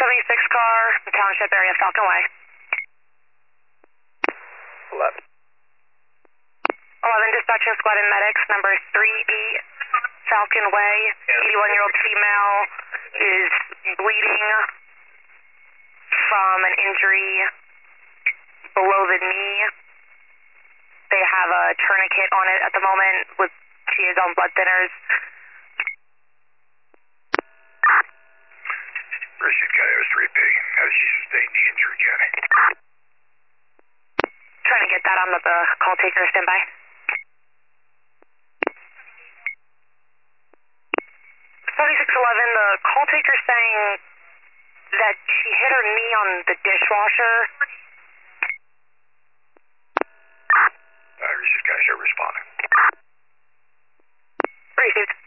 76 car, the township area, Falcon Way. 11. 11, dispatching squad and medics, number 38, Falcon Way. 81-year-old female is bleeding from an injury below the knee. They have a tourniquet on it at the moment. She is on blood thinners. Pursuit Coyote 3P. How does she sustain the injury, Jenny? Trying to get that on the call taker standby. 7611, the call taker saying that she hit her knee on the dishwasher. Pursuit Coyote responding. Received.